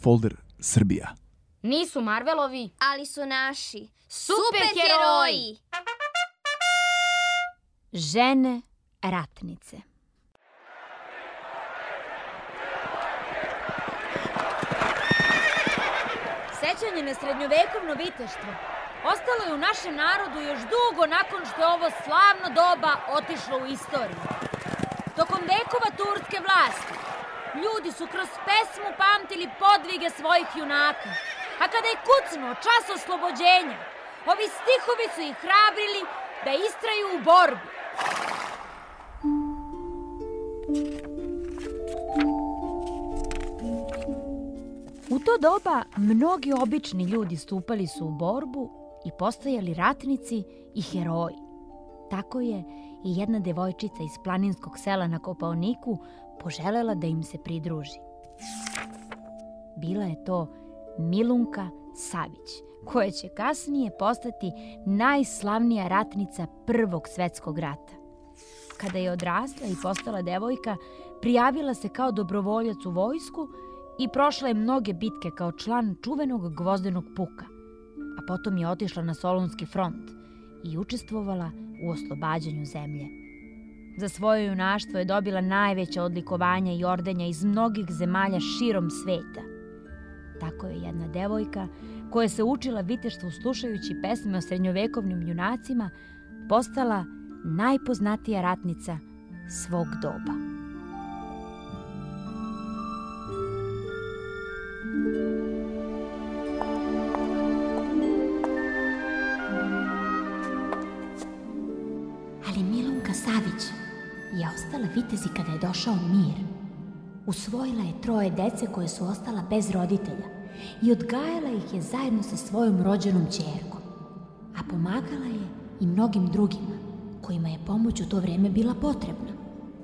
folder Srbija. Nisu Marvelovi, ali su naši superheroji. Žene ratnice. Sećanje na srednjovekovno viteštvo ostalo je u našem narodu još dugo nakon što je ovo slavno doba otišlo u istoriju. Tokom vekova turske vlasti, ljudi su kroz pesmu pamtili podvige svojih junaka, a kada je kucnuo čas oslobođenja, ovi stihovi su ih hrabrili da istraju u borbu. U to doba mnogi obični ljudi stupali su u borbu i postajali ratnici i heroji. Tako je i jedna devojčica iz planinskog sela na Kopaoniku poželela da im se pridruži. Bila je to Milunka Savić, koja će kasnije postati najslavnija ratnica Prvog svetskog rata. Kada je odrasla i postala devojka, prijavila se kao dobrovoljac u vojsku i prošla je mnoge bitke kao član čuvenog Gvozdenog puka, a potom je otišla na Solunski front i učestvovala u oslobađanju zemlje. Za svoje junaštvo je dobila najveća odlikovanja i ordenja iz mnogih zemalja širom sveta. Tako je jedna devojka, koja se učila viteštvu slušajući pesme o srednjovekovnim junacima, postala najpoznatija ratnica svog doba. Ali Milunka Savić je ostala vitez i kada je došao mir. Usvojila je 3 dece koje su ostala bez roditelja i odgajala ih je zajedno sa svojom rođenom ćerkom, a pomagala je i mnogim drugima kojima je pomoć u to vreme bila potrebna.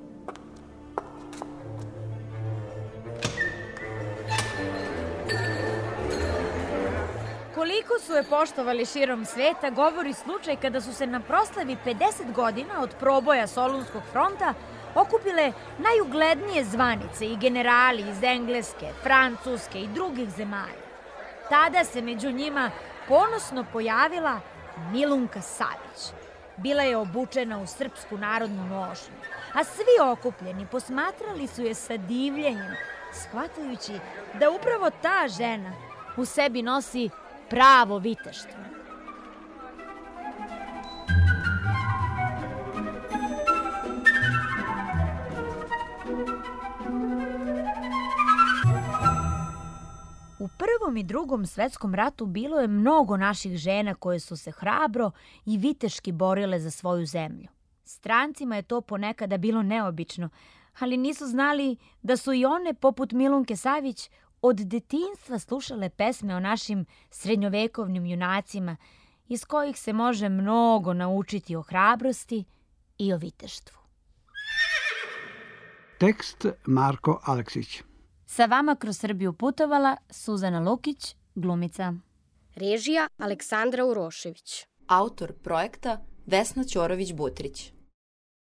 Koliko su je poštovali širom sveta govori slučaj kada su se na proslavi 50 godina od proboja Solunskog fronta okupile najuglednije zvanice i generali iz Engleske, Francuske i drugih zemalja. Tada se među njima ponosno pojavila Milunka Savić. Bila je obučena u srpsku narodnu nošnju, a svi okupljeni posmatrali su je sa divljenjem, shvatajući da upravo ta žena u sebi nosi pravo viteštvo. U Prvom i Drugom svetskom ratu bilo je mnogo naših žena koje su se hrabro i viteški borile za svoju zemlju. Strancima je to ponekada bilo neobično, ali nisu znali da su i one, poput Milunke Savić, od detinjstva slušale pesme o našim srednjovekovnim junacima, iz kojih se može mnogo naučiti o hrabrosti i o viteštvu. Tekst Marko Aleksić. Sa vama kroz Srbiju putovala Suzana Lukić, glumica. Režija Aleksandra Urošević. Autor projekta Vesna Ćorović-Butrić.